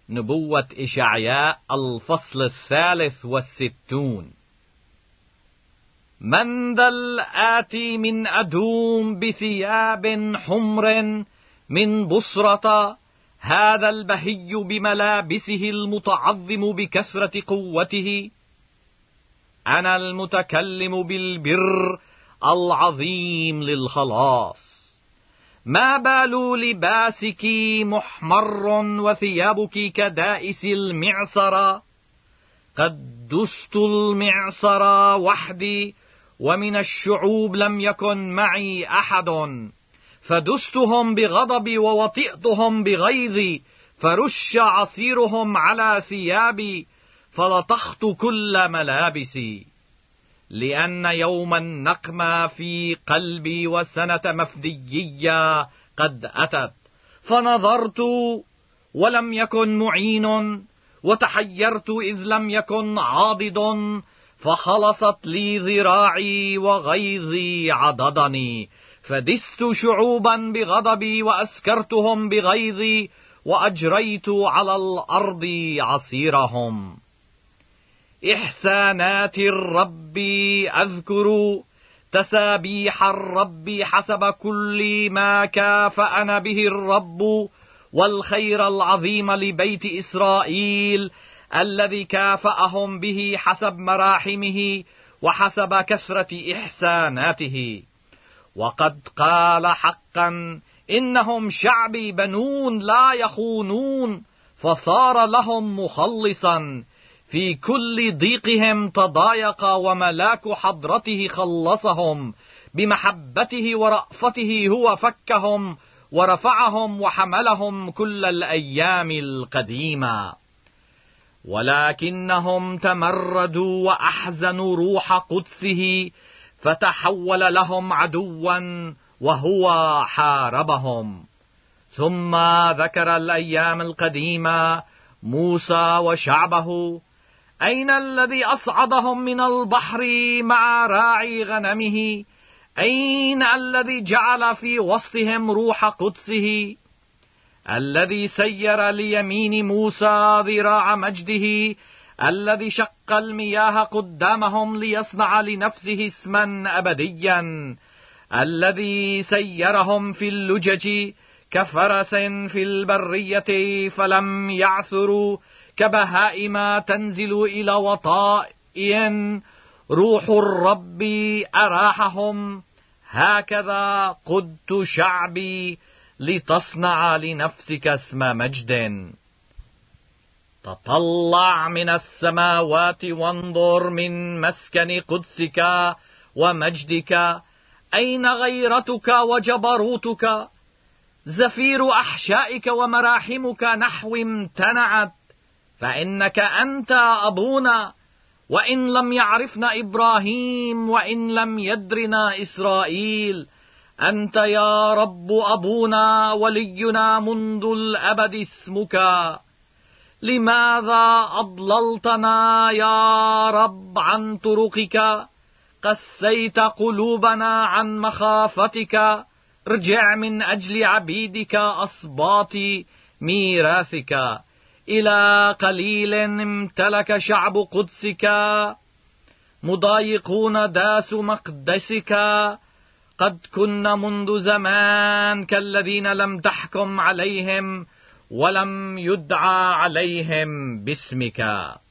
نبوة إشعياء الفصل 63. من ذا الآتي من أدوم بثياب حمر من بصرة، هذا البهي بملابسه المتعظم بكثرة قوته؟ أنا المتكلم بالبر العظيم للخلاص. ما بال لباسك محمر وثيابك كدائس المعصرة؟ قد دست المعصر وحدي، ومن الشعوب لم يكن معي أحد. فدستهم بغضبي ووطئتهم بغيظي، فرش عصيرهم على ثيابي، فلطخت كل ملابسي. لأن يوم النقمة في قلبي وسنة مفديية قد أتت. فنظرت ولم يكن معين، وتحيرت إذ لم يكن عاضد. فخلصت لي ذراعي وغيظي عضدني، فدست شعوبا بغضبي وأسكرتهم بغيظي، وأجريت على الأرض عصيرهم. إحسانات الرب أذكر، تسابيح الرب حسب كل ما كافأنا به الرب، والخير العظيم لبيت إسرائيل الذي كافأهم به حسب مراحمه وحسب كثرة إحساناته. وقد قال حقا: إنهم شعبي بنون لا يخونون، فصار لهم مخلصا. في كل ضيقهم تضايق، وملاك حضرته خلصهم. بمحبته ورأفته هو فكهم، ورفعهم وحملهم كل الأيام القديمة. ولكنهم تمردوا وأحزنوا روح قدسه، فتحول لهم عدوا وهو حاربهم. ثم ذكر الأيام القديمة موسى وشعبه: أين الذي أصعدهم من البحر مع راعي غنمه؟ أين الذي جعل في وسطهم روح قدسه؟ الذي سير ليمين موسى ذراع مجده، الذي شق المياه قدامهم ليصنع لنفسه اسما أبديا، الذي سيرهم في اللجج كفرس في البرية فلم يعثروا، كبهائم تنزل إلى وطائٍ. روح الرب أراحهم. هكذا قدت شعبي لتصنع لنفسك اسم مجد. تطلع من السماوات وانظر من مسكن قدسك ومجدك. أين غيرتك وجبروتك؟ زفير أحشائك ومراحمك نحو امتنعت. فإنك أنت أبونا، وإن لم يعرفنا إبراهيم، وإن لم يدرنا إسرائيل. أنت يا رب أبونا ولينا منذ الأبد اسمك. لماذا أضللتنا يا رب عن طرقك؟ قسيت قلوبنا عن مخافتك. ارجع من أجل عبيدك أصباط ميراثك. إلى قليل امتلك شعب قدسك، مضايقون داس مقدسك. قد كنا منذ زمان كالذين لم تحكم عليهم، ولم يدعى عليهم باسمك.